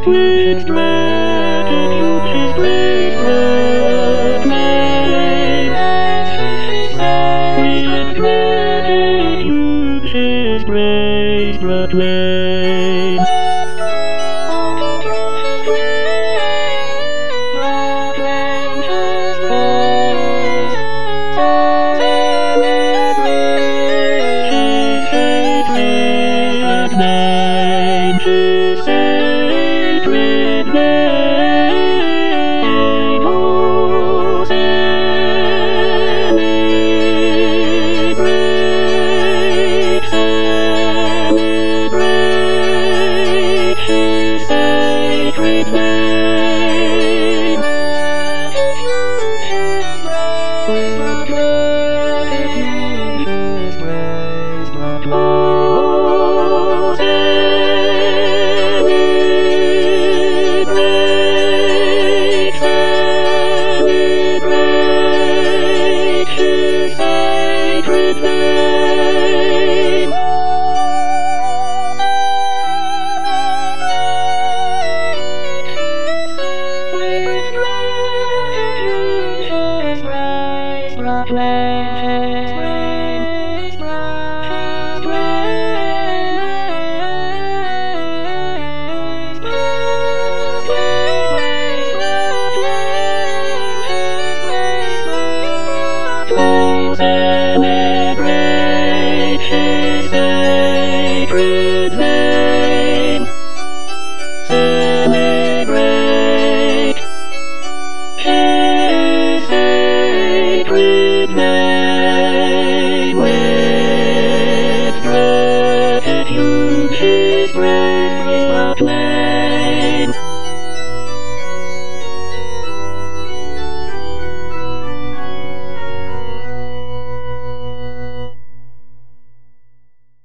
which gratitude is grace blood made. Which gratitude is grace blood made. Sacred name, oh, celebrate, celebrate His sacred name. Oh, celebrate, celebrate His sacred name. With gratitude His grace proclaims, celebrate His sacred